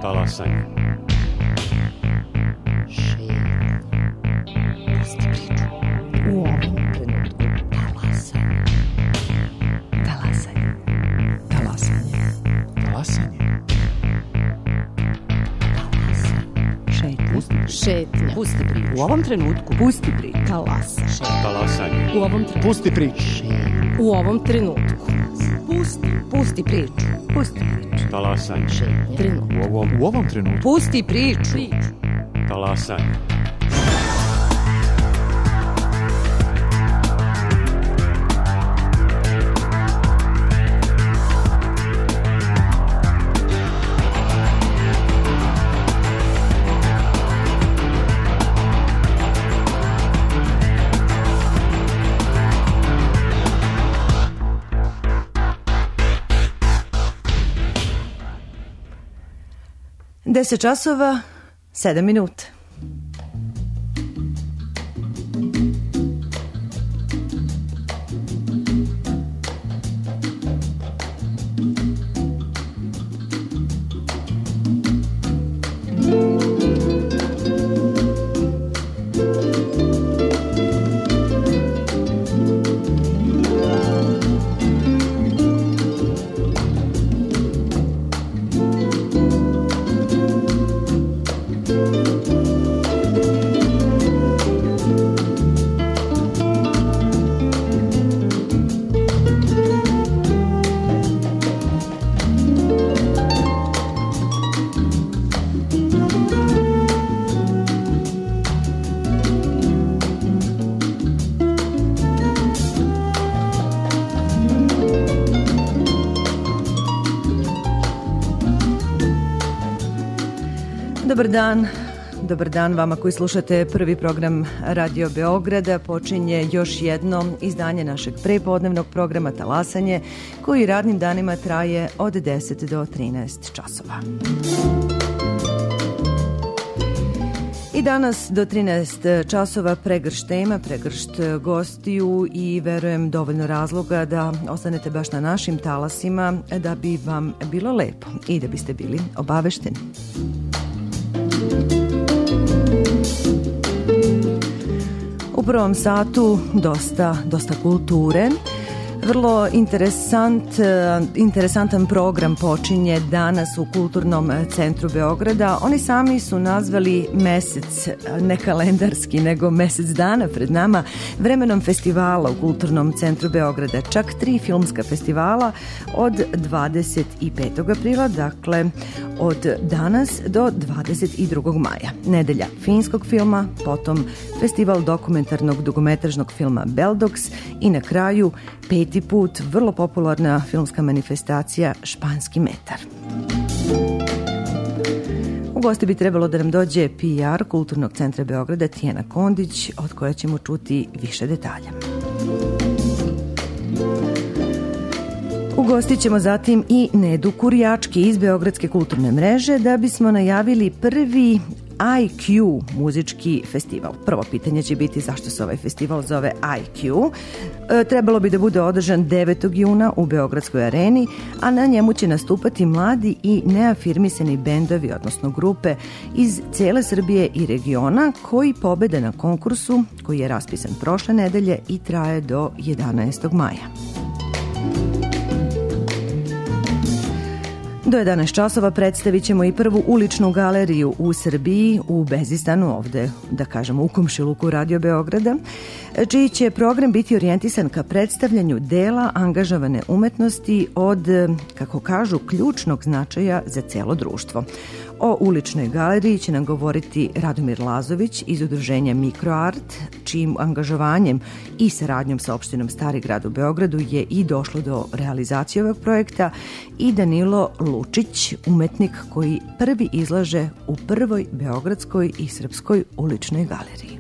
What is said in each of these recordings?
Talasanje. U ovom trenutku talasanje. Talasanje. Talasanje. Talasanje. Šetnja. Pusti priču. U ovom trenutku pusti priču. Talasanje. Talasanje. U ovom trenutku. Pusti priču. U ovom trenutku. Pusti priču. Pusti priču. Talasanje. Trenutku. U ovom trenutku. Pusti priču. Talasanje. Deset časova, 7 minuta. Dobar dan vama koji slušate prvi program Radio Beograda. Počinje još jedno izdanje našeg prepodnevnog programa Talasanje, koji radnim danima traje od 10 do 13 časova. I danas do 13 časova pregršt tema, pregršt gostiju i verujem dovoljno razloga da ostanete baš na našim talasima da bi vam bilo lepo i da biste bili obavešteni. U prvom satu dosta kulture. Vrlo interesantan program počinje danas u Kulturnom centru Beograda. Oni sami su nazvali mesec, ne kalendarski, nego mesec dana pred nama, vremenom festivala u Kulturnom centru Beograda. Čak 3 filmska festivala od 25. aprila, dakle od danas do 22. maja. Nedelja finskog filma, potom festival dokumentarnog dugometražnog filma Beldox i na kraju 5. put vrlo popularna filmska manifestacija Španski metar. U gosti bi trebalo da nam dođe PR Kulturnog centra Beograda Tijana Kondić, od koje ćemo čuti više detalja. Ugostit ćemo zatim i Nedu Kurjački iz Beogradske kulturne mreže da bismo najavili prvi IQ muzički festival. Prvo pitanje će biti zašto se ovaj festival zove IQ. Trebalo bi da bude održan 9. juna u Beogradskoj areni, a na njemu će nastupati mladi i neafirmisani bendovi, odnosno grupe iz cele Srbije i regiona koji pobede na konkursu koji je raspisan prošle nedelje i traje do 11. maja. Do 11 časova predstavit ćemo i prvu uličnu galeriju u Srbiji, u Bezistanu, ovde, da kažemo, u komšiluku Radio Beograda, čiji će program biti orijentisan ka predstavljanju dela angažovane umetnosti od, kako kažu, ključnog značaja za celo društvo. O uličnoj galeriji će nam govoriti Radomir Lazović iz udruženja Mikroart, čijim angažovanjem i saradnjom sa opštinom Stari grad u Beogradu je i došlo do realizacije ovog projekta, i Danilo Lučić, umetnik koji prvi izlaže u prvoj beogradskoj i srpskoj uličnoj galeriji.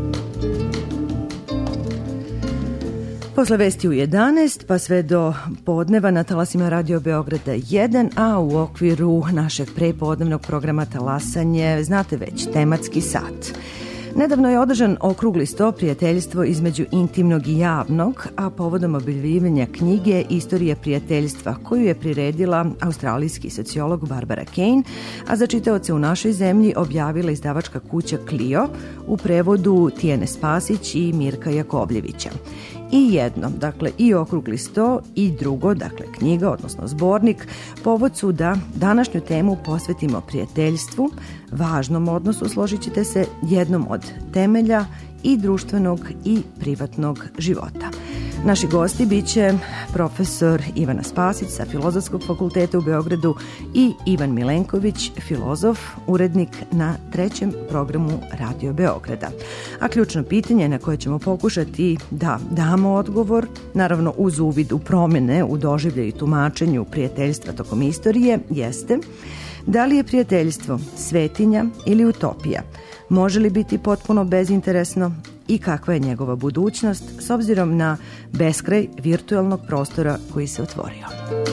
Posle vesti u 11, pa sve do podneva na talasima Radio Beograda 1, a u okviru našeg prepodnevnog programa Talasanje, znate već, tematski sat. Nedavno je održan okrugli sto prijateljstvo između intimnog i javnog, a povodom objavljivanja knjige Istorija prijateljstva, koju je priredila australijski sociolog Barbara Kane, a za čitaoce u našoj zemlji objavila izdavačka kuća Clio u prevodu Tijene Spasić i Mirka Jakovljevića. I jedno, dakle i okrugli sto i drugo, dakle knjiga, odnosno zbornik, povod su da današnju temu posvetimo prijateljstvu, važnom odnosu, složit ćete se, jednom od temelja i društvenog i privatnog života. Naši gosti biće profesor Ivana Spasić sa Filozofskog fakulteta u Beogradu i Ivan Milenković, filozof, urednik na 3. programu Radio Beograda. A ključno pitanje na koje ćemo pokušati da damo odgovor, naravno uz uvid u promjene u doživljaju i tumačenju prijateljstva tokom istorije, jeste da li je prijateljstvo svetinja ili utopija? Može li biti potpuno bezinteresno i kakva je njegova budućnost s obzirom na beskraj virtualnog prostora koji se otvorio?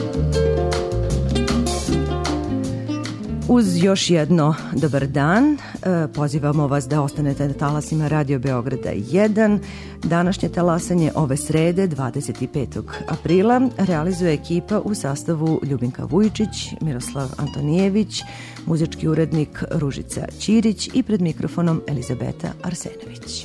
Uz još jedno dobar dan, pozivamo vas da ostanete na talasima Radio Beograda 1. Današnje talasanje ove srede, 25. aprila, realizuje ekipa u sastavu Ljubinka Vujčić, Miroslav Antonijević, muzički urednik Ružica Ćirić i pred mikrofonom Elizabeta Arsenović.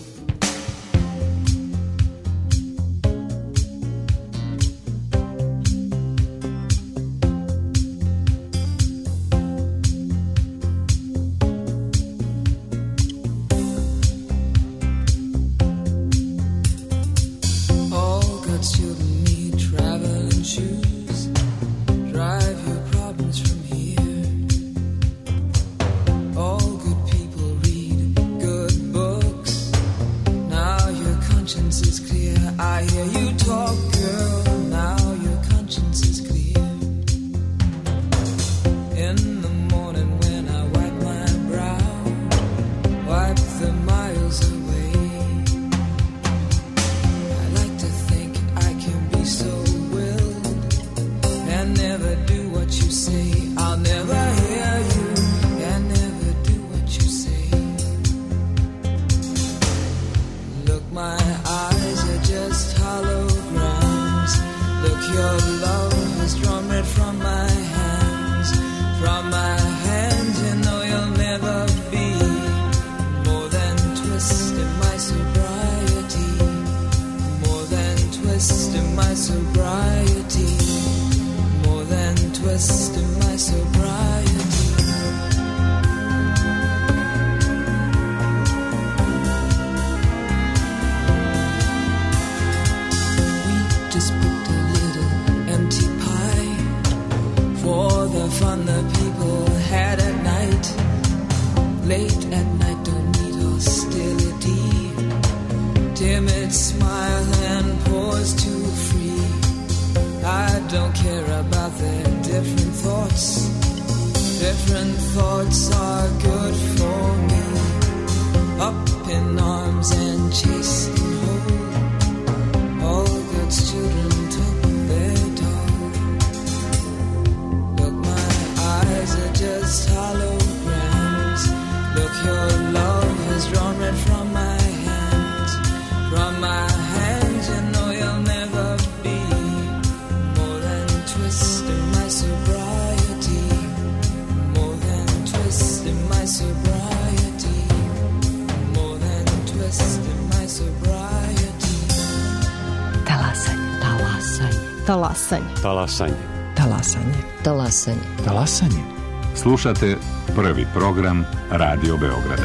Talasanje. Slušate prvi program Radio Beograda.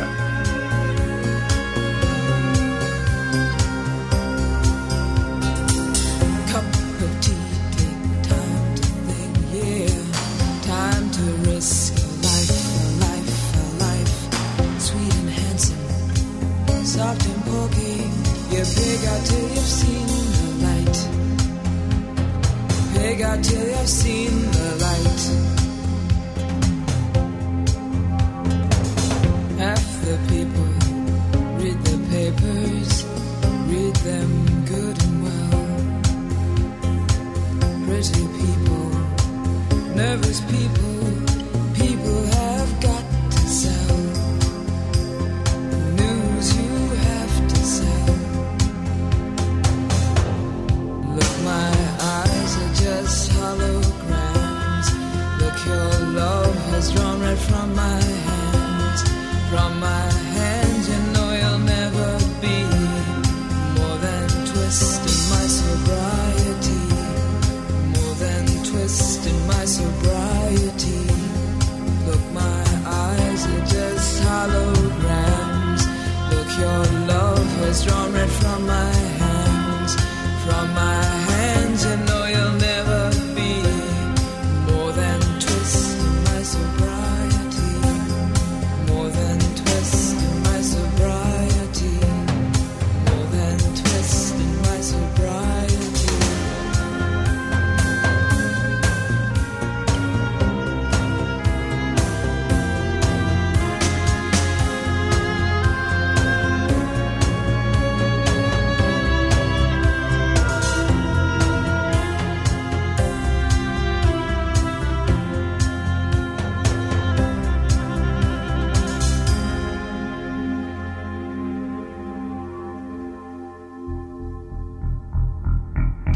People have got to sell news.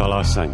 Talasanje.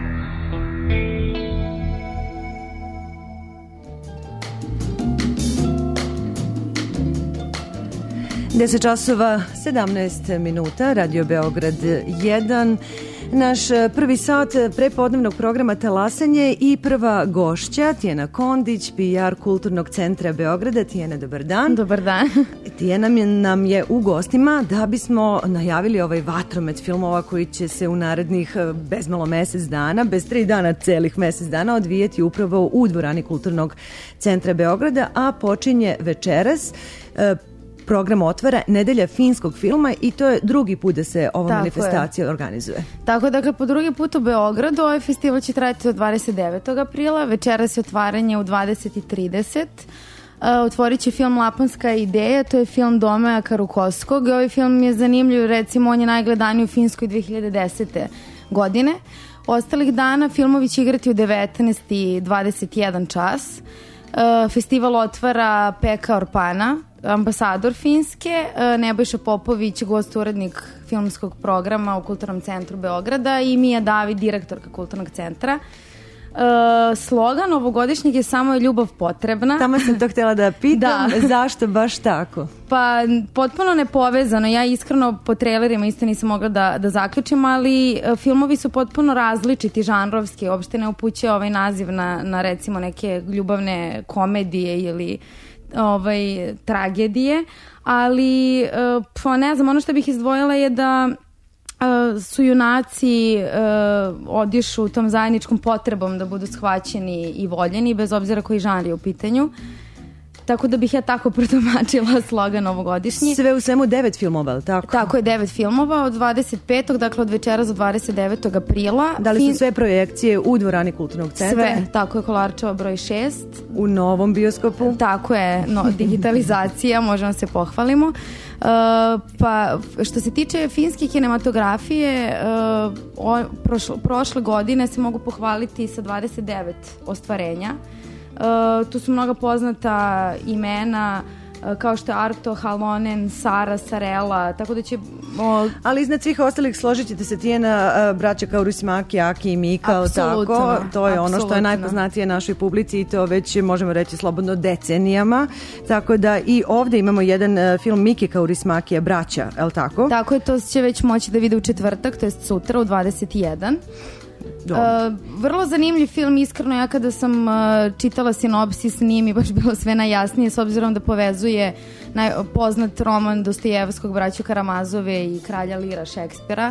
10 časova 17 minuta, Radio Beograd 1. Naš prvi sat prepodnevnog programa Talasanje i prva gošća Tijana Kondić, PR Kulturnog centra Beograda. Tijana, dobar dan. Dobar dan. Tijana nam je u gostima da bismo najavili ovaj vatromet filmova koji će se u narednih bezmalo mesec dana, bez 3 dana celih mesec dana, odvijeti upravo u dvorani Kulturnog centra Beograda, a počinje večeras. Program otvara Nedelja finskog filma i to je drugi put da se ova manifestacija organizuje. Tako, dakle, po drugi put u Beogradu ovaj festival će trajati od 29. aprila, večeras je otvaranje u 20:30. Otvorit će film Laponska ideja, to je film Domaja Karukoskog i ovaj film je zanimljiv, recimo on je najgledaniji u Finskoj 2010. godine. Ostalih dana filmovi će igrati u 19 i 21 čas. Festival otvara Pekka Orpana, ambasador Finske, Nebojša Popović, gost urednik filmskog programa u Kulturnom centru Beograda i Mija David, direktorka Kulturnog centra. Slogan ovogodišnjeg je Samo je ljubav potrebna. Tamo sam to htjela da pitam, zašto baš tako? Pa potpuno nepovezano, ja iskreno po trailerima isto nisam mogla da zaključim, ali filmovi su potpuno različiti žanrovski, uopšte ne upućuje ovaj naziv na recimo neke ljubavne komedije ili tragedije, ali pa ne znam, ono što bih izdvojila je da su junaci odišu tom zajedničkom potrebom da budu shvaćeni i voljeni, bez obzira koji žanr je u pitanju. Tako da bih ja tako protumačila slogan ovogodišnji. Sve u svemu 9 filmova, ali tako? Tako je, 9 filmova od 25. dakle od večeras do 29. aprila. Da li su sve projekcije u dvorani Kulturnog centra? Sve, tako je, Kolarčeva broj 6. U novom bioskopu? Tako je, digitalizacija, možemo se pohvalimo. Pa što se tiče finske kinematografije, prošle godine se mogu pohvaliti sa 29 ostvarenja. Tu su mnoga poznata imena kao što je Arto Halonen, Sara Sarela, tako da će... Ali iznad svih ostalih složit ćete se Tijena, braća Kaurismäki, Aki i Mika, tako? To je ono što je najpoznatije našoj publici i to već možemo reći slobodno decenijama. Tako da i ovdje imamo jedan film Miki Kaurismäkija, braća, je li tako? Tako je, to će već moći da vide u četvrtak, to je sutra u 21. Vrlo zanimljiv film, iskreno ja kada sam čitala sinopsis nije mi baš bilo sve najjasnije s obzirom da povezuje poznat roman Dostojevskog, braću Karamazove i Kralja Lira Šekspira.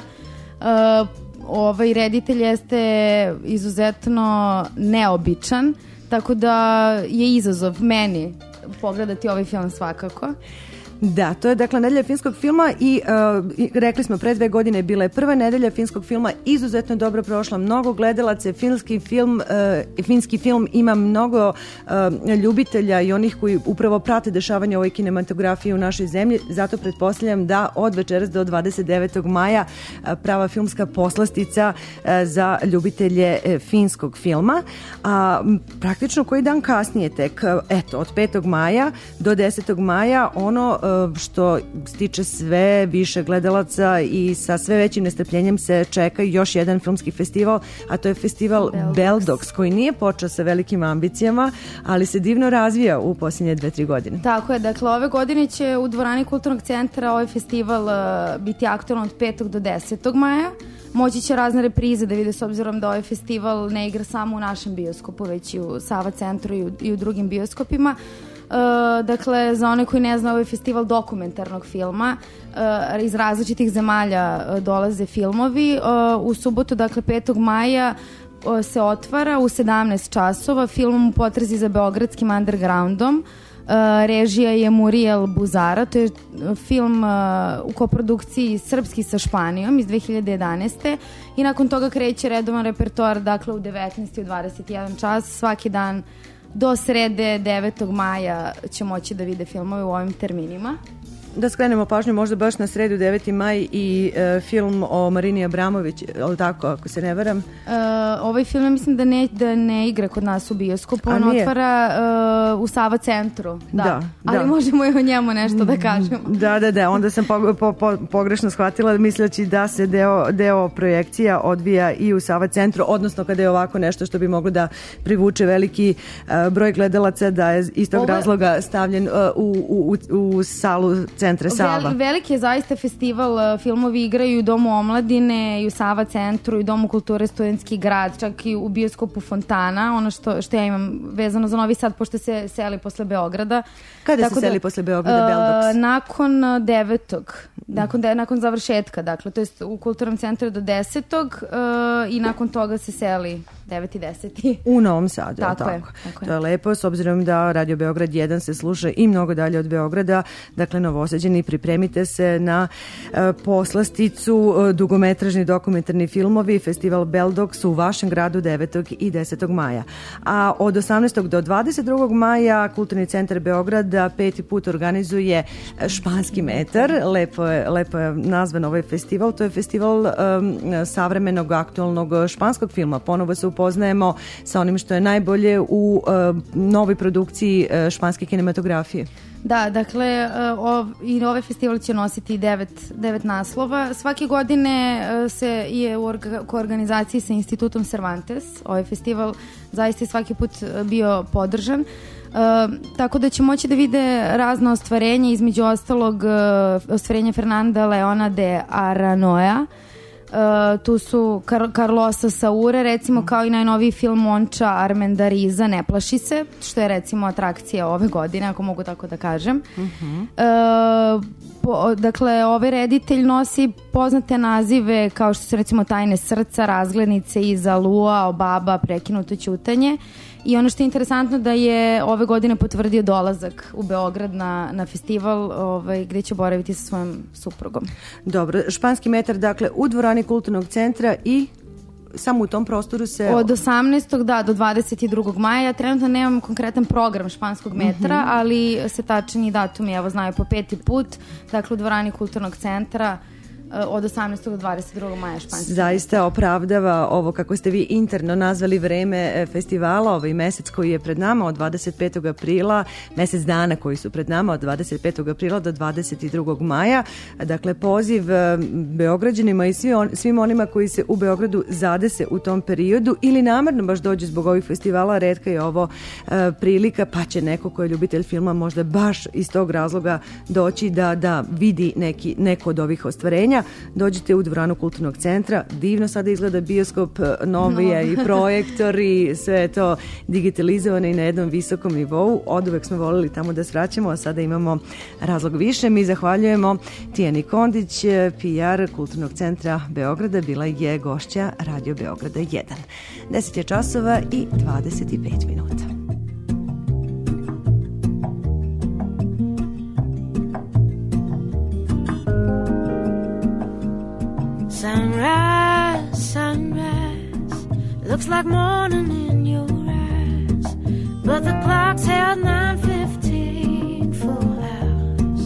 Ovaj reditelj jeste izuzetno neobičan, tako da je izazov meni pogledati ovaj film svakako. Da, to je dakle Nedelja finskog filma i rekli smo pre 2 godine bila je prva Nedelja finskog filma, izuzetno dobro prošla, mnogo gledalaca, finski film ima mnogo ljubitelja i onih koji upravo prate dešavanje ovoj kinematografiji u našoj zemlji, zato pretpostavljam da od večeras do 29. maja prava filmska poslastica za ljubitelje finskog filma, a praktično koji dan kasnije tek, eto, od 5. maja do 10. maja ono što stiče sve više gledalaca i sa sve većim nestrpljenjem se čeka još jedan filmski festival, a to je festival Beldox, koji nije počeo sa velikim ambicijama, ali se divno razvija u posljednje 2-3 godine. Tako je, dakle ove godine će u dvorani Kulturnog centra ovaj festival biti aktualan od 5. do 10. maja. Moći će razne reprize da vide s obzirom da ovaj festival ne igra samo u našem bioskopu, već i u Sava centru i u drugim bioskopima. Dakle, za one koji ne znaju, ovaj festival dokumentarnog filma, iz različitih zemalja dolaze filmovi. U subotu, dakle 5. maja se otvara u 17 časova filmom U potrazi za beogradskim undergroundom. Režija je Muriel Buzara, to je film u koprodukciji srpski sa Španijom iz 2011. I nakon toga kreće redovan repertoar, dakle u 19. i u 21 čas svaki dan do srede 9. maja će moći da vide filmove u ovim terminima. da skrenemo pažnju možda baš na sredu 9. maj i film o Marini Abramović, ali tako, ako se ne varam. Ovaj film mislim da ne igra kod nas u bioskopu, on otvara u Sava centru. Da. Ali možemo i o njemu nešto da kažemo. Da, onda sam pogrešno shvatila misleći da se deo projekcija odvija i u Sava centru, odnosno kada je ovako nešto što bi moglo da privuče veliki broj gledalaca, da je iz tog razloga stavljen u salu centra Sava. Veliki je zaista festival, filmovi igraju u Domu omladine i u Sava centru i u Domu kulture Studentski grad, čak i u bioskopu Fontana, ono što ja imam vezano za Novi Sad, pošto se seli posle Beograda. Kada se seli posle Beograda Beldox? Nakon 9. Nakon završetka, dakle, to jest u kulturnom centru do 10. I nakon toga se seli 9. i 10. U Novom Sadu, tako. To je lepo, s obzirom da Radio Beograd 1 se sluša i mnogo dalje od Beograda. Dakle, Novosađani, pripremite se na poslasticu dugometražni dokumentarni filmovi, festival Beldox u vašem gradu 9. i 10. maja. A od 18. do 22. maja Kulturni centar Beograda 5. put organizuje Španski metar. Lepo je nazvan ovaj festival. To je festival savremenog, aktualnog španskog filma. Ponovo se upoznajemo sa onim što je najbolje u novoj produkciji španske kinematografije. Da, dakle, i ovaj festival će nositi 9 naslova. Svake godine je u koorganizaciji sa Institutom Cervantes. Ovaj festival zaista je svaki put bio podržan. Tako da će moći da vide razna ostvarenja, između ostalog ostvarenja Fernanda Leona de Aranoja. Tu su Carlosa Saure, recimo, kao i najnoviji film Monča Armendariza Ne plaši se, što je recimo atrakcija ove godine, ako mogu tako da kažem. Dakle, ovaj reditelj nosi poznate nazive kao što su recimo Tajne srca, Razglednice iz Alua, Obaba, Prekinuto ćutanje. I ono što je interesantno da je ove godine potvrdio dolazak u Beograd na festival gde će boraviti sa svojom suprugom. Dobro, Španski metar, dakle, u dvorani Kulturnog centra i samo u tom prostoru se... Od 18. do 22. maja. Ja trenutno nemam konkretan program Španskog metra, ali se tačni datumi, evo, znaju po 5. put, dakle, u dvorani Kulturnog centra od 18. do 22. maja Španski. Zaista opravdava ovo, kako ste vi interno nazvali, vreme festivala, ovaj mesec koji je pred nama od 25. aprila, mesec dana koji su pred nama od 25. aprila do 22. maja. Dakle, poziv Beograđanima i svim onima koji se u Beogradu zadese u tom periodu ili namerno baš dođu zbog ovih festivala, retka je ovo prilika, pa će neko ko je ljubitelj filma možda baš iz tog razloga doći da vidi neko od ovih ostvarenja. Dođite u dvoranu Kulturnog centra, divno sada izgleda bioskop, novije i projektor i sve je to digitalizovano i na jednom visokom nivou. Oduvek smo volili tamo da svraćamo, a sada imamo razlog više. Mi zahvaljujemo Tijani Kondić, PR Kulturnog centra Beograda, bila je gošća Radio Beograda 1. 10 je časova i 25 minuta. Sunrise, sunrise, looks like morning in your eyes, but the clock's held 9:15 full hours.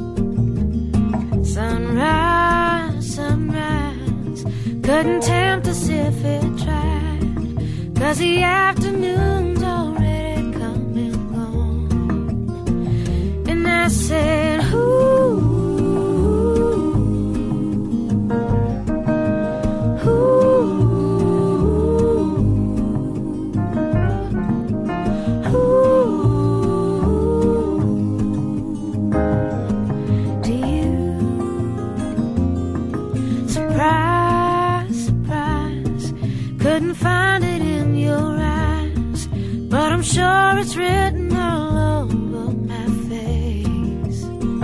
Sunrise, sunrise, couldn't tempt us if it tried, 'cause the afternoon's already come and gone. And I said, ooh, I'm sure it's written all over my face.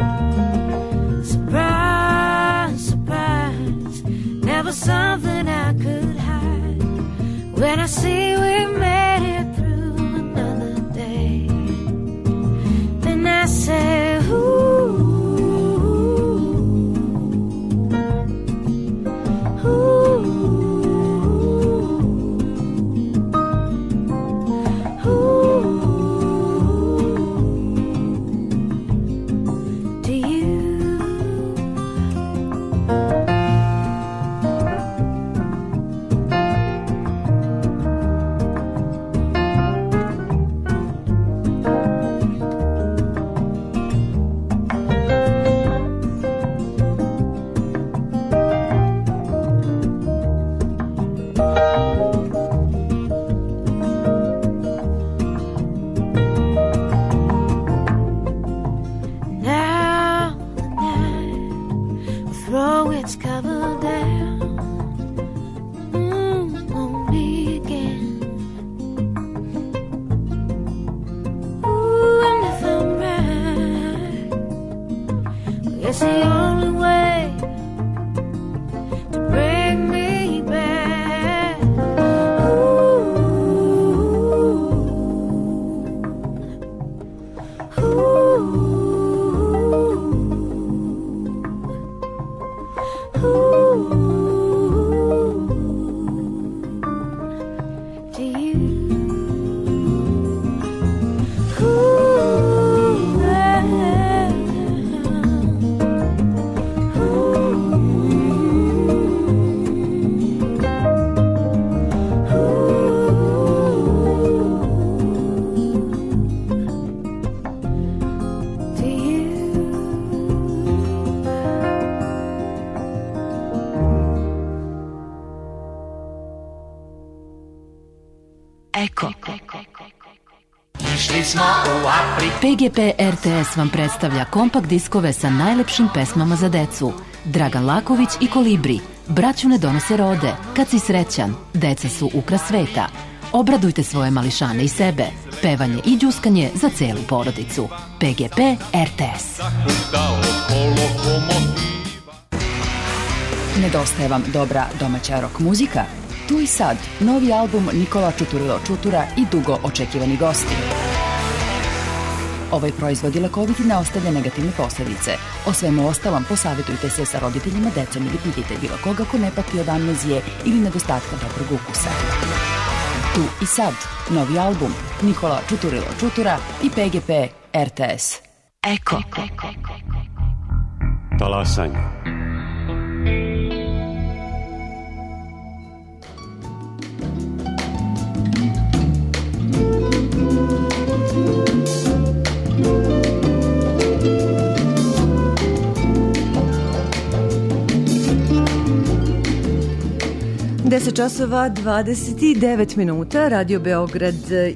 Surprise, surprise, never something I could hide. When I see we've made it through another day, then I say, ooh, ooh. To you Eko. PGP RTS vam predstavlja kompakt diskove sa najlepšim pesmama za decu. Dragan Laković i Kolibri, Braću ne donose rode, Kad si srećan, Deca su ukras sveta. Obradujte svoje mališane i sebe. Pevanje i đuskanje za celu porodicu. PGP RTS. Nedostaje vam dobra domaća rock muzika? Tu i sad, novi album Nikola Čuturilo Čutura i dugo očekivani gosti. Ovaj proizvod je lekovit i ne ostavlja negativne posledice. O svemu ostalom posavjetujte se sa roditeljima, decom ili pitite bilo koga ko ne pati od amnezije ili nedostatka dobrog ukusa. Tu i sad, novi album Nikola Čuturilo Čutura i PGP RTS. Eko. Talasanje. časova 29 minuta, Radio Beograd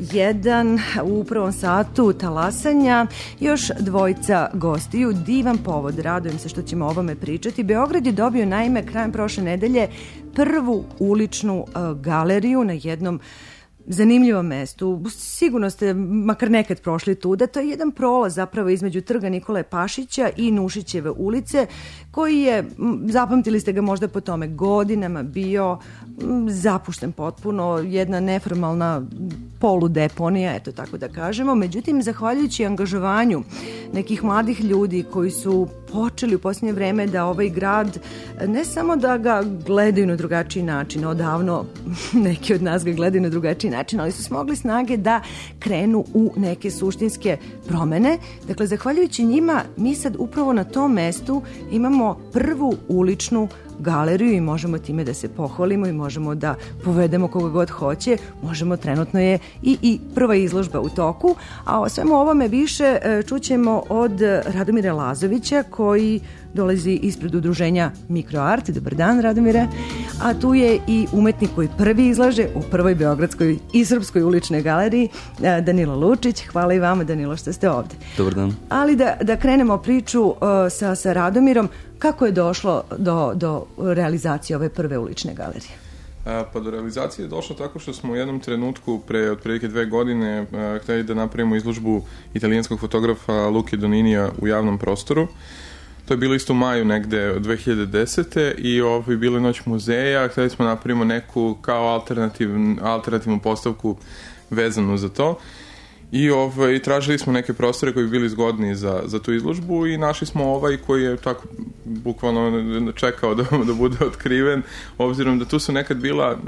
1, u prvom satu talasanja, još dvojica gostiju, divan povod, radujem se što ćemo o ovome pričati. Beograd je dobio naime krajem prošle nedelje prvu uličnu galeriju na jednom zanimljivom mestu. Sigurno ste makar nekad prošli tuda. To je jedan prolaz zapravo između trga Nikole Pašića i Nušićeve ulice, koji je, zapamtili ste ga možda po tome, godinama bio zapušten potpuno, jedna neformalna poludeponija, eto tako da kažemo. Međutim, zahvaljujući angažovanju nekih mladih ljudi koji su počeli u posljednje vreme da ovaj grad ne samo da ga gledaju na drugačiji način, odavno neki od nas ga gledaju na drugačiji način, ali su smogli snage da krenu u neke suštinske promene. Dakle, zahvaljujući njima, mi sad upravo na tom mestu imamo prvu uličnu galeriju i možemo time da se pohvalimo i možemo da povedemo koga god hoće. Možemo, trenutno je i prva izložba u toku, a o svemu ovome više čućemo od Radomira Lazovića, koji dolazi ispred udruženja Mikroart. Dobar dan, Radomire. A tu je i umetnik koji prvi izlaže u prvoj beogradskoj i srpskoj uličnoj galeriji, Danilo Lučić. Hvala i vama, Danilo, što ste ovde. Dobar dan. Ali da krenemo priču sa Radomirom. Kako je došlo do realizacije ove prve ulične galerije? Pa do realizacije je došlo tako što smo u jednom trenutku pre otprilike 2 godine hteli da napravimo izložbu italijanskog fotografa Luke Doninija u javnom prostoru. To je bilo isto u maju negde 2010. i bilo je Noć muzeja. Hteli smo napravimo neku kao alternativnu postavku vezanu za to. I tražili smo neke prostore koji bi bili zgodni za tu izložbu i našli smo ovaj koji je tako bukvalno čekao da bude otkriven, obzirom da tu su nekad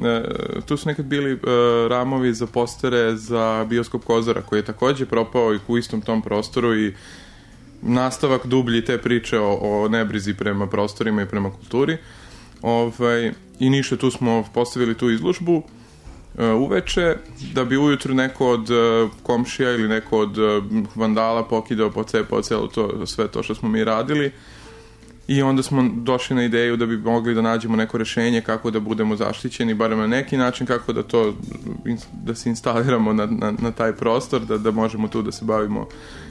bili ramovi za postere za bioskop Kozara, koji je takođe propao i u istom tom prostoru, i nastavak dublji te priče o nebrizi prema prostorima i prema kulturi. I ništa, tu smo postavili tu izložbu uveče, da bi ujutru neko od komšija ili neko od vandala pokidao, pocepao sve to što smo mi radili, i onda smo došli na ideju da bi mogli da nađemo neko rešenje kako da budemo zaštićeni, barem na neki način, kako da se instaliramo na taj prostor, da možemo tu da se bavimo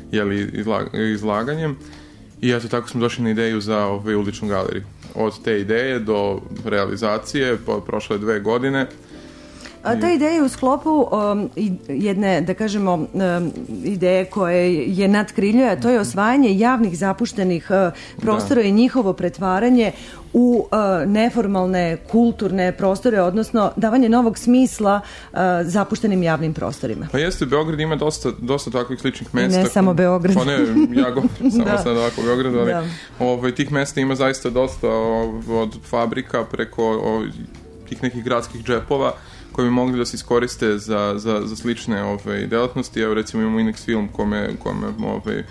izlaganjem. I eto, tako smo došli na ideju za uličnu galeriju. Od te ideje do realizacije prošle je 2 godine. A ta ideja je u sklopu jedne, da kažemo, ideje koje je nadkriljuje, a to je osvajanje javnih zapuštenih prostora i njihovo pretvaranje u neformalne kulturne prostore, odnosno davanje novog smisla zapuštenim javnim prostorima. Pa jeste, Beograd ima dosta takvih sličnih mesta. Ne samo Beograd. Pa ne, ja govorim samo sad ovako u Beogradu, ali tih mesta ima zaista dosta, od fabrika preko tih nekih gradskih džepova, koji bi mogli da se iskoriste za slične delatnosti. Evo, recimo, imamo Inex Film kome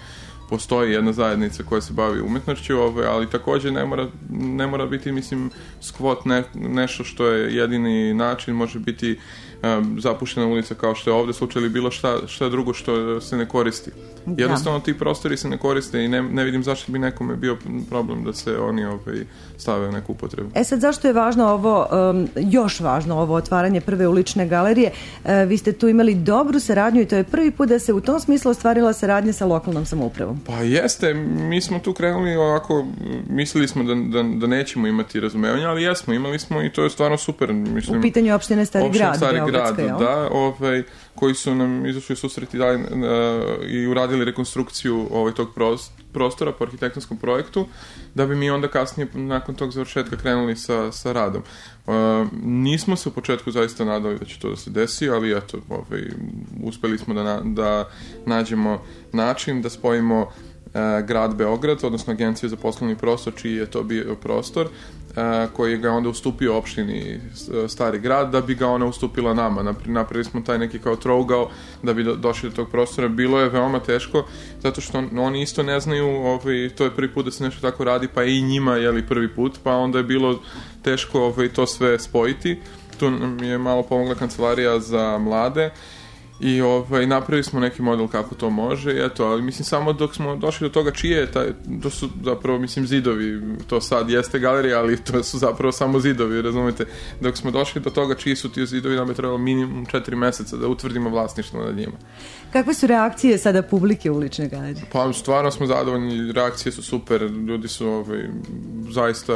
postoji jedna zajednica koja se bavi umetnošću, ali takođe ne mora biti, mislim, skvot nešto što je jedini način, može biti zapuštena ulica kao što je ovde slučaj ili bilo šta drugo što se ne koristi. Jednostavno ti prostori se ne koriste i ne vidim zašto bi nekome bio problem da se oni stave u neku upotrebu. Sad, zašto je važno ovo, još važno ovo otvaranje prve ulične galerije? Vi ste tu imali dobru saradnju i to je prvi put da se u tom smislu ostvarila saradnja sa lokalnom samoupravom. Pa jeste, mi smo tu krenuli ovako, mislili smo da nećemo imati razumevanja, ali jesmo, imali smo i to je stvarno super. Mislim, u pitanju opštine Stari Grad, da, koji su nam izašli susreti i uradili rekonstrukciju tog prostora po arhitektonskom projektu, da bi mi onda kasnije nakon tog završetka krenuli sa radom. Nismo se u početku zaista nadali da će to da se desi, ali eto, uspeli smo da nađemo način da spojimo grad Beograd, odnosno Agencija za poslovni prostor, čiji je to bio prostor, koji ga onda ustupio opštini Stari Grad, da bi ga ona ustupila nama. Napravili smo taj neki kao trougao da bi došli do tog prostora. Bilo je veoma teško, zato što oni isto ne znaju, to je prvi put da se nešto tako radi, pa i njima prvi put, pa onda je bilo teško to sve spojiti. Tu nam je malo pomogla Kancelarija za mlade, i napravili smo neki model kako to može i eto, ali mislim samo dok smo došli do toga čije je to su zapravo, mislim, zidovi, to sad jeste galerija, ali to su zapravo samo zidovi, razumete, dok smo došli do toga čiji su ti zidovi, nam je trebalo minimum 4 meseca da utvrdimo vlasništvo nad njima. Kakve su reakcije sada publike ulične galerije? Pa stvarno smo zadovoljni, reakcije su super, ljudi su zaista,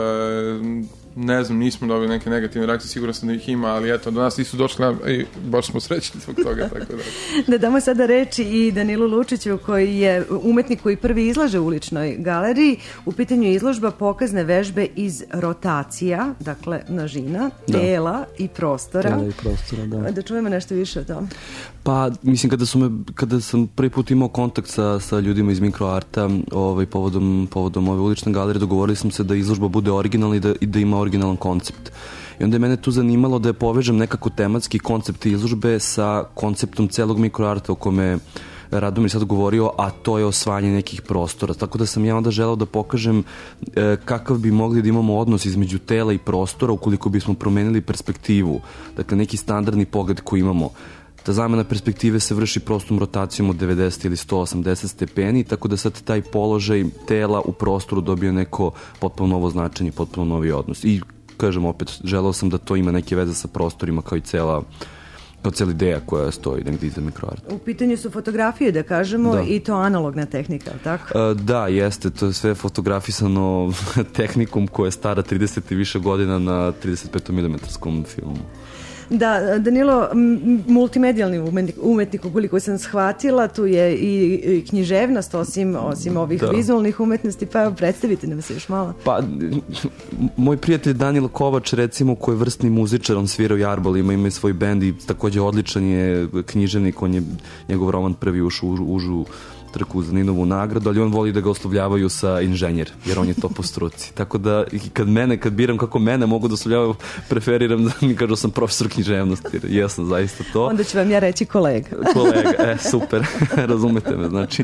ne znam, nismo dobili neke negativne reakcije, sigurno sam da ih ima, ali eto, do nas nisu došli i baš smo srećni zbog toga. Tako da. Da damo sada reči i Danilu Lučiću, koji je umetnik koji prvi izlaže u uličnoj galeriji. U pitanju je izložba pokazne vežbe iz rotacija, dakle množina, tela i prostora. Da čujemo nešto više o tome. Pa, mislim, kada sam prvi put imao kontakt sa ljudima iz mikroarta povodom ove ulične galerije, dogovorili smo se da izložba bude originalna i da ima originalan koncept. I onda je mene tu zanimalo da je povežem nekako tematski koncept izložbe sa konceptom celog mikroarta o kome Radomir sad govorio, a to je osvajanje nekih prostora. Tako da sam ja onda želeo da pokažem kakav bi mogli da imamo odnos između tela i prostora ukoliko bismo promenili perspektivu. Dakle, neki standardni pogled koji imamo. Ta zamena perspektive se vrši prostom rotacijom od 90 ili 180 stepeni, tako da sad taj položaj tela u prostoru dobije neko potpuno novo značenje, potpuno novi odnos. I kažem opet, želeo sam da to ima neke veze sa prostorima kao cijela ideja koja stoji negdje iza mikroarta. U pitanju su fotografije, da kažemo, da. I to analogna tehnika, tako? Da, jeste, to je sve fotografisano tehnikom koja je stara 30 i više godina na 35 mm filmu. Da, Danilo, multimedijalni umetnik, ukoliko sam shvatila, tu je i književnost, osim ovih vizualnih umetnosti, pa evo, predstavite nam se još malo. Pa, moj prijatelj Danilo Kovač, recimo, koji je vrstni muzičar, on svira u Jarbolima, ima i svoj bend i takođe odličan je književnik, on je njegov roman prvi ušao u užu trku za Ninovu nagradu, ali on voli da ga oslovljavaju sa inženjer, jer on je to po struci. Tako da, kad biram kako mene mogu da oslovljavaju, preferiram da mi kažu sam profesor književnosti, jer jesam zaista to. Onda ću vam ja reći kolega. Kolega, super, razumete me, znači.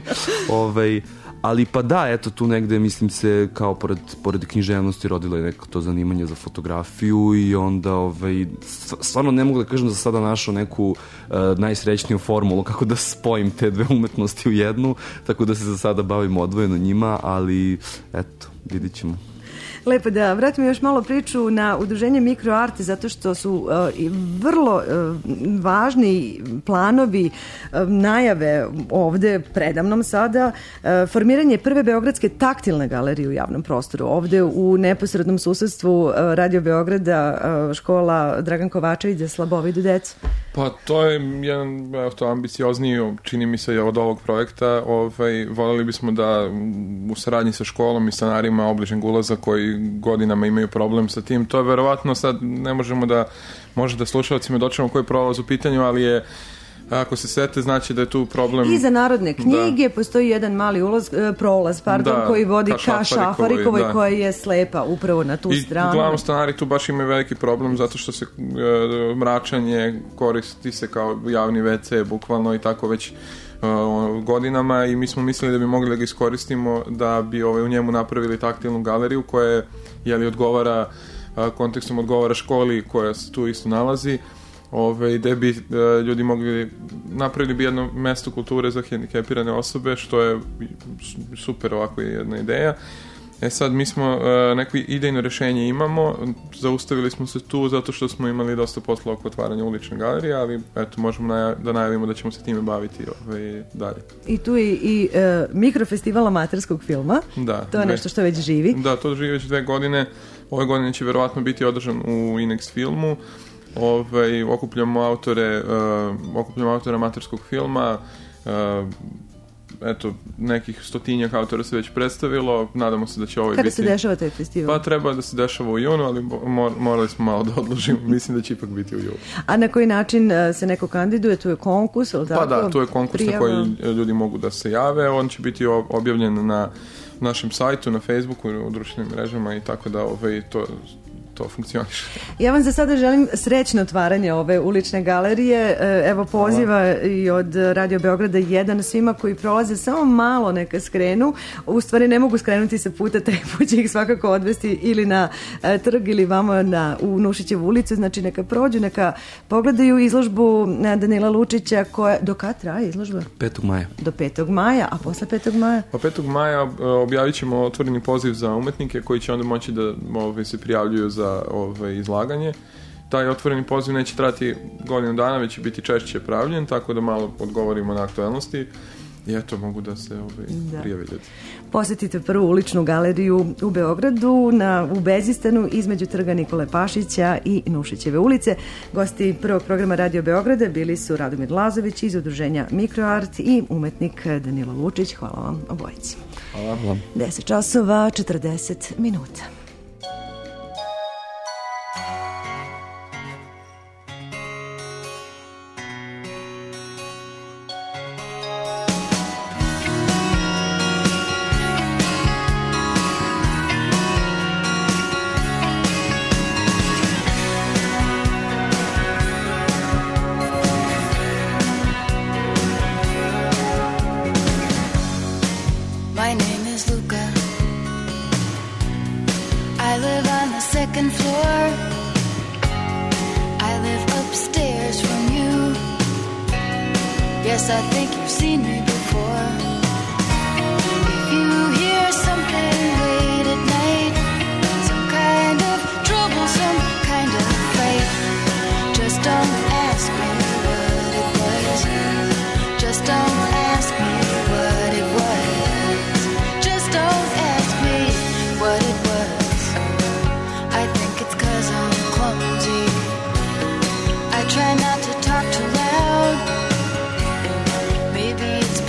Ali pa da, eto tu negde, mislim se, kao pored književnosti rodilo je neko to zanimanje za fotografiju i onda stvarno ne mogu da kažem da sam sada našao neku najsrećniju formulu kako da spojim te dve umetnosti u jednu, tako da se za sada bavim odvojeno njima, ali eto, vidit ćemo. Lepo, da vratimo još malo priču na udruženje Mikroart, zato što su vrlo važni planovi, najave ovde predamnom sada, formiranje prve beogradske taktilne galerije u javnom prostoru. Ovde u neposrednom susedstvu Radio Beograda, škola Dragan Kovačević za slabovidu decu. Pa to je jedan ambiciozniji, čini mi se, od ovog projekta. Voljeli bismo da u saradnji sa školom i stanarima obližnjeg ulaza koji godinama imaju problem sa tim. To je verovatno sad, ne možemo da, možda slušalcima dočemo koji je prolaz u pitanju, ali je Ako se sete, znači da je tu problem... I za narodne knjige postoji jedan mali prolaz, koji vodi ka Šafarikovoj, koja je slepa upravo na tu stranu. I uglavnom stanari tu baš imaju veliki problem zato što se mračanje koristi se kao javni WC, bukvalno, i tako već godinama, i mi smo mislili da bi mogli da ga iskoristimo da bi u njemu napravili taktilnu galeriju koja odgovara kontekstom, odgovara školi koja se tu isto nalazi, gde bi ljudi mogli napravili bi jedno mesto kulture za hendikepirane osobe, što je super ovako jedna ideja. Sad mi smo neko idejno rešenje imamo, zaustavili smo se tu zato što smo imali dosta posla oko otvaranja ulične galerije, ali eto, možemo da najavimo da ćemo se time baviti dalje. I tu je i mikrofestival amaterskog filma, to je nešto što već živi. Da, to živi već 2 godine, ove godine će verovatno biti održan u Inex filmu. Okupljamo autore amaterskog filma, eto, nekih 100-tinjak autora se već predstavilo, nadamo se da će biti... Kada se dešava taj festival? Pa treba da se dešava u junu, ali morali smo malo da odložimo, mislim da će ipak biti u junu. A na koji način se neko kandiduje? Tu je konkurs, ili tako? Pa da, tu je konkurs na koji ljudi mogu da se jave, on će biti objavljen na našem sajtu, na Facebooku, u društvenim mrežama, i tako da to funkcioniše. Ja vam za sada želim srećno otvaranje ove ulične galerije. Evo poziva i od Radio Beograda 1 svima koji prolaze samo malo neka skrenu. U stvari ne mogu skrenuti sa puta, taj put će ih svakako odvesti ili na trg ili vamo u Nušićevu ulicu. Znači neka prođu, neka pogledaju izložbu Danila Lučića koja... Do kada traje izložba? 5. maja. Do 5. maja, a posle 5. maja? Pa 5. maja objavit ćemo otvoreni poziv za umetnike koji će onda moći da se prijavljuju za izlaganje. Taj otvoreni poziv neće trati godinu dana, već će biti češće pravljen, tako da malo odgovorimo na aktuelnosti i eto, mogu da se prijave ljudi. Posjetite prvu uličnu galeriju u Beogradu, u Bezistanu, između trga Nikole Pašića i Nušićeve ulice. Gosti prvog programa Radio Beograda bili su Radomir Lazović iz udruženja Mikroart i umetnik Danilo Lučić. Hvala vam obojici. Hvala vam. 10 časova, 40 minuta. Try not to talk too loud. Maybe it's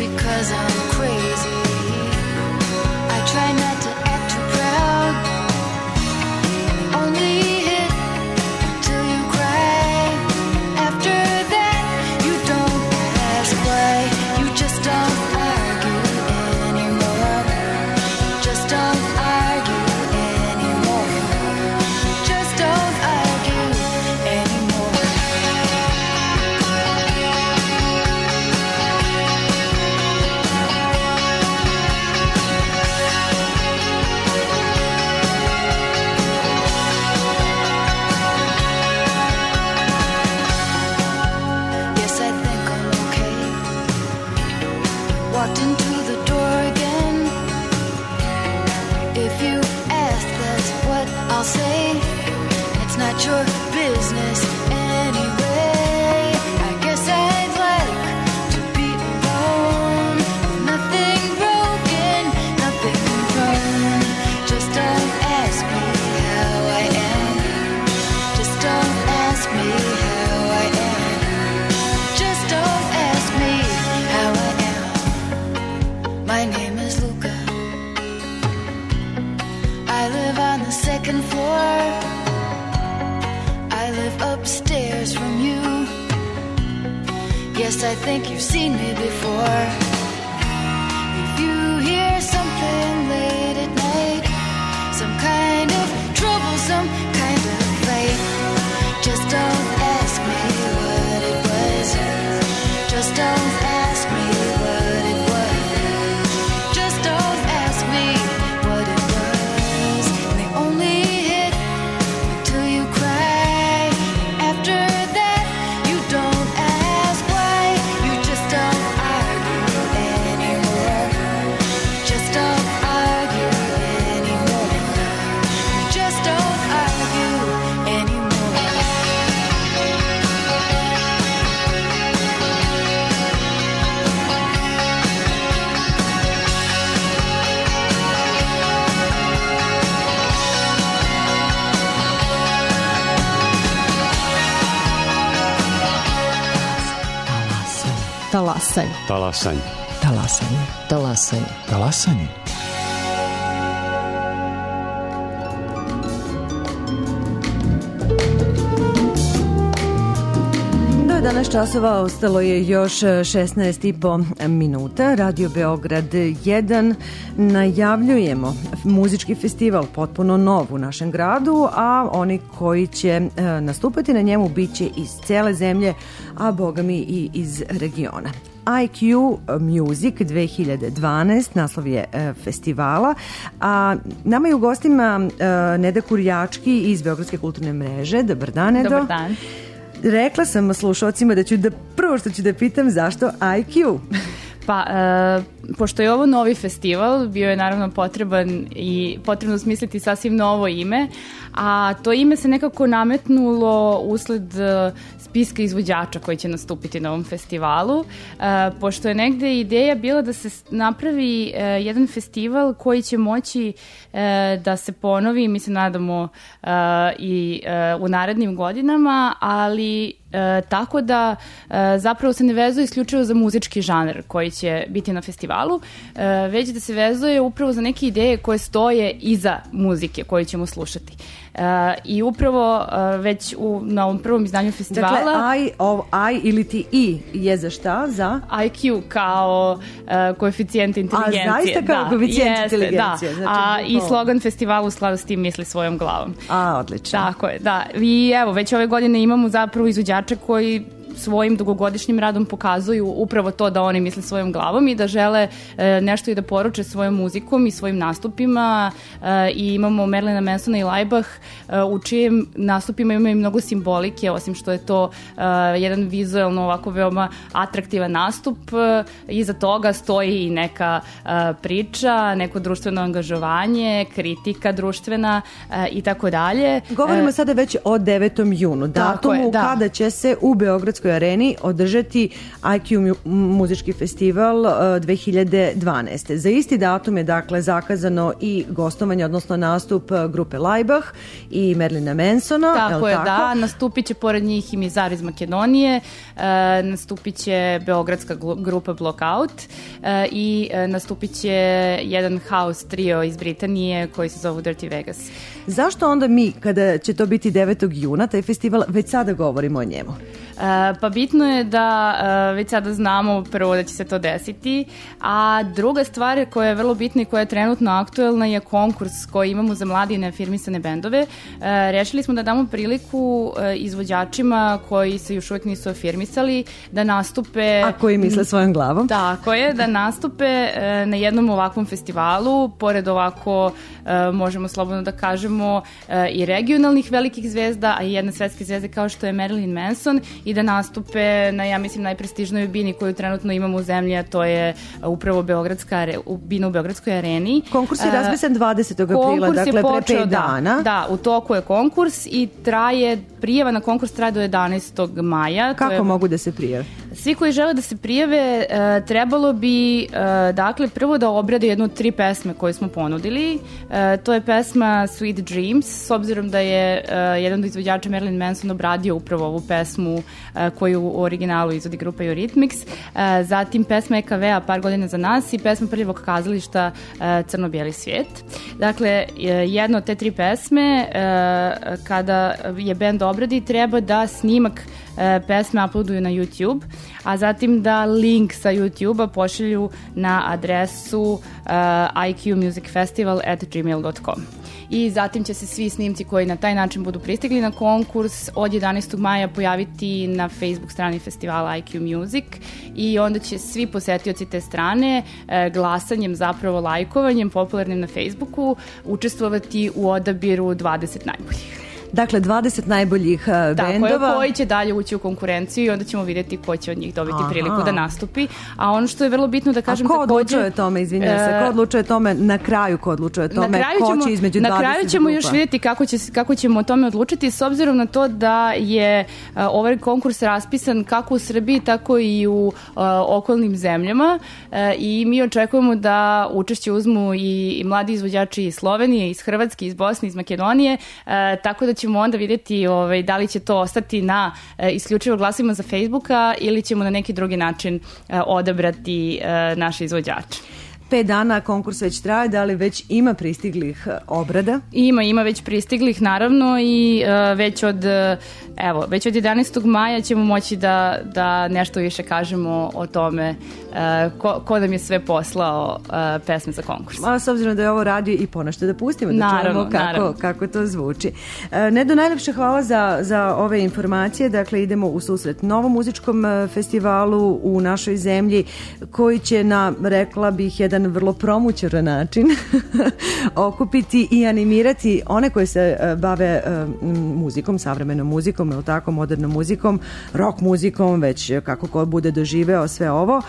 Yes, I think you've seen me before. If you hear something late at night, some kind of trouble, some kind of fight, just don't ask me what it was. Just don't ask me what it was. Just don't ask me what it was. And they only hit until you cry. After that, you don't ask why. You just don't argue anymore. Just don't argue anymore. You just don't argue anymore. Talasanje. Talasanje. Talasanje. Talasanje. Talasanje. Do 11 časova ostalo je još 16,5 minuta. Radio Beograd 1 najavljujemo muzički festival potpuno nov u našem gradu, a oni koji će nastupati na njemu bit će iz cele zemlje, a bogami i iz regiona. IQ Music 2012, naslov je festivala, a nama je u gostima Neda Kurjački iz Beogradske kulturne mreže. Dobar dan, Nedo. Dobar dan. Rekla sam slušalcima da prvo što ću da pitam zašto IQ? Pa, pošto je ovo novi festival, bio je naravno potrebno smisliti sasvim novo ime, a to ime se nekako nametnulo usled spiska izvođača koji će nastupiti na ovom festivalu, pošto je negde ideja bila da se napravi jedan festival koji će moći da se ponovi, mi se nadamo i u narednim godinama, ali tako da zapravo se ne vezuje isključivo za muzički žanr koji će biti na festivalu, već da se vezuje upravo za neke ideje koje stoje iza muzike koju ćemo slušati. I upravo već na ovom prvom izdanju festivala... Dakle, I ili ti I je za šta? Za? IQ kao koeficijent inteligencije. A zaista kao koeficijent inteligencije. Da. Znači, I slogan festivala u skladu s tim misli svojom glavom. Odlično. Tako je, da. I evo, već ove godine imamo zapravo izvođače koji svojim dugogodišnjim radom pokazuju upravo to da oni misle svojom glavom i da žele nešto i da poruče svojom muzikom i svojim nastupima. I imamo Merlina Mansona i Laibach u čijim nastupima imaju mnogo simbolike, osim što je to jedan vizuelno ovako veoma atraktivan nastup. Iza toga stoji i neka priča, neko društveno angažovanje, kritika društvena i tako dalje. Govorimo sada već o 9. junu, datumu kada će se u Beogradskoj areni održati IQ muzički festival 2012. Za isti datum je dakle zakazano i gostovanje, odnosno nastup grupe Laibach i Merlina Mansona. Tako je, da. Nastupit će pored njih i Mizar iz Makedonije, nastupit će beogradska grupa Blockout i nastupit će jedan house trio iz Britanije koji se zovu Dirty Vegas. Zašto onda mi, kada će to biti 9. juna, taj festival, već sada govorimo o njemu? Pa bitno je da već sada znamo prvo da će se to desiti, a druga stvar koja je vrlo bitna i koja je trenutno aktuelna je konkurs koji imamo za mlade i neafirmisane bendove. Rešili smo da damo priliku izvođačima koji se još uvijek nisu afirmisali da nastupe... A koji misle svojom glavom? Tako je, da nastupe na jednom ovakvom festivalu, pored ovako, možemo slobodno da kažemo, i regionalnih velikih zvezda, a i jedne svetske zvezde kao što je Marilyn Manson, i da nastupe na, ja mislim, najprestižnoj bini koju trenutno imamo u zemlji, a to je upravo bina u Beogradskoj areni. Konkurs je raspisan 20. aprila, dakle pre 5 dana. Da, u toku je konkurs i prijava na konkurs traje do 11. maja. Kako mogu da se prijave? Svi koji žele da se prijave, trebalo bi, dakle, prvo da obrade jednu od 3 pesme koje smo ponudili. To je pesma Sweet Dreams, s obzirom da je jedan od izvođača Marilyn Manson obradio upravo ovu pesmu koju u originalu izvodi grupa Eurythmics. Zatim pesma EKV-a Par godina za nas i pesma Prljavog kazališta Crno-bijeli svijet. Dakle, jedna od te 3 pesme, kada je bend obradi, treba da snimak pesme uploaduju na YouTube, a zatim da link sa YouTube-a pošalju na adresu iqmusicfestival@gmail.com. I zatim će se svi snimci koji na taj način budu pristigli na konkurs od 11. maja pojaviti na Facebook strani festivala IQ Music i onda će svi posetioci te strane glasanjem, zapravo lajkovanjem popularnim na Facebooku učestvovati u odabiru 20 najboljih. Dakle, 20 najboljih bendova. Tako, koji će dalje ući u konkurenciju i onda ćemo vidjeti ko će od njih dobiti priliku da nastupi. A ono što je vrlo bitno da kažem takođe... A ko odlučuje tome, izvinjam se, ko odlučuje tome na kraju, ko odlučuje tome, ko će između 20 grupa? Na kraju ćemo još vidjeti kako ćemo o tome odlučiti, s obzirom na to da je ovaj konkurs raspisan kako u Srbiji, tako i u okolnim zemljama i mi očekujemo da učešće uzmu i mladi izvođači iz Slovenije, iz Hrvatske, iz Bosne, iz Makedonije, tako da ćemo onda vidjeti da li će to ostati na isključivo glasima za Facebooka ili ćemo na neki drugi način odabrati naše izvođače. 5 dana konkurs već traje, da li već ima pristiglih obrada? Ima već pristiglih, naravno, i već od 11. maja ćemo moći da nešto više kažemo o tome ko nam je sve poslao pesme za konkurs. A s obzirom da je ovo radio i ponešto da pustimo, da čujemo kako to zvuči. Nedo, najlepše hvala za ove informacije. Dakle, idemo u susret novom muzičkom festivalu u našoj zemlji koji će rekla bih, jedan vrlo promućuran način okupiti i animirati one koji se bave muzikom, savremenom muzikom, ili tako, modernom muzikom, rock muzikom, već kako ko bude doživeo sve ovo,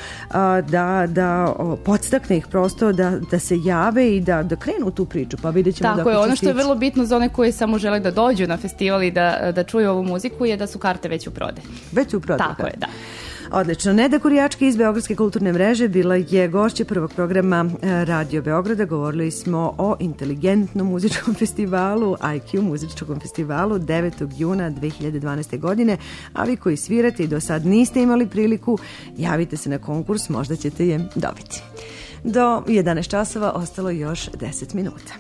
da podstakne ih prosto da se jave i da krenu u tu priču, pa vidjet ćemo. Tako je, ono što je vrlo bitno za one koji samo žele da dođu na festival i da čuju ovu muziku je da su karte već u prodaji. Već u prodaji. Tako je, da. Odlično. Neda Kurijački iz Beogradske kulturne mreže bila je gošća prvog programa Radio Beograda. Govorili smo o inteligentnom muzičkom festivalu, IQ muzičkom festivalu 9. juna 2012. godine, a vi koji svirate i do sad niste imali priliku, javite se na konkurs, možda ćete je dobiti. Do 11 časova ostalo još 10 minuta.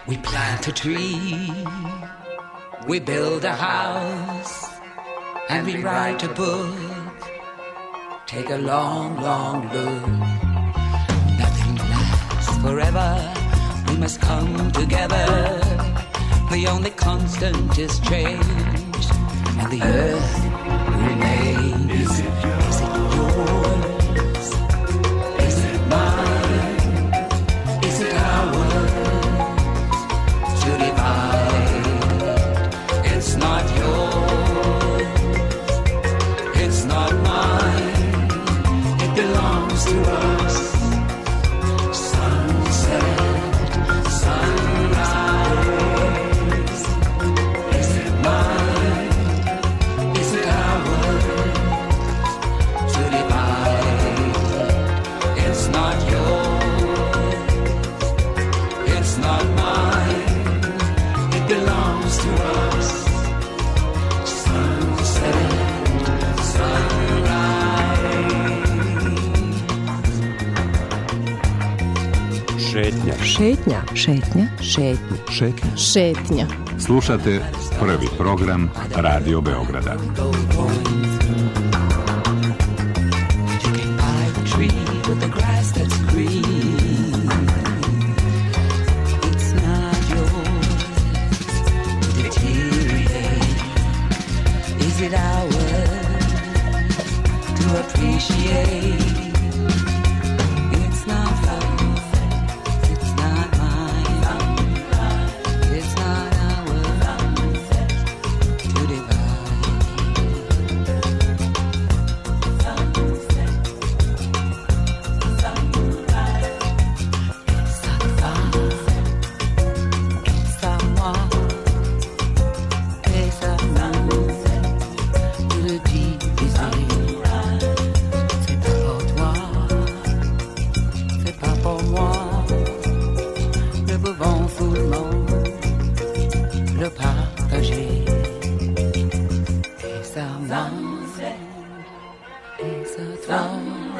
We plant a tree, we build a house, and we write a book. Take a long, long look. Nothing lasts forever. We must come together. The only constant is change, and the earth remains. Is it yours? Is it mine? Is it ours to divide? It's not yours. It's not mine. It belongs to us. Sunset, sunrise. Is it mine? Is it ours to divide? It's not yours. It's not mine. It belongs to us. Sunset, Šetnja. Šetnja. Šetnja. Šetnja. Šetnja. Slušate prvi program Radio Beograda. You can buy the tree with the grass that's green. It's not yours to deteriorate. Is it ours to appreciate? It's not yours. It's not mine. It's not ours to divide. Le partager et ça monte et ça tombe.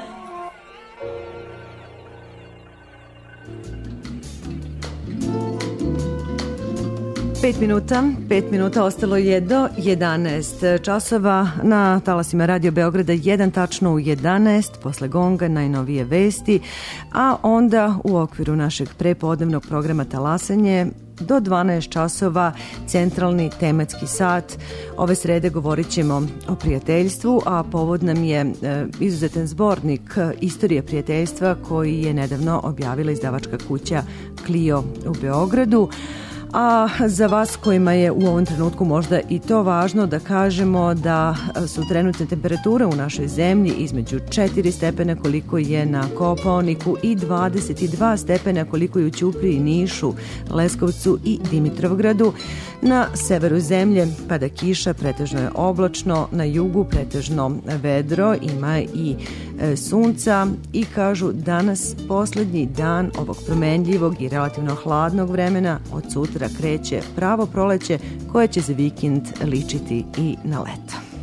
5 minuta ostalo je do 11 časova na talasima Radio Beograda, 1 tačno u 11 posle gonga, najnovije vesti, a onda u okviru našeg prepodnevnog programa Talasanje do 12 časova centralni tematski sat. Ove srede govorit ćemo o prijateljstvu, a povod nam je izuzetan zbornik Istorije prijateljstva koji je nedavno objavila izdavačka kuća Clio u Beogradu. A za vas kojima je u ovom trenutku možda i to važno da kažemo da su trenutne temperature u našoj zemlji između 4 stepena koliko je na Kopaoniku i 22 stepena koliko je u Ćupriji, Nišu, Leskovcu i Dimitrovgradu. Na severu zemlje pada kiša, pretežno je oblačno, na jugu pretežno vedro, ima i sunca i kažu danas poslednji dan ovog promenljivog i relativno hladnog vremena, od sutra kreće pravo proleće koje će za vikend ličiti i na leto.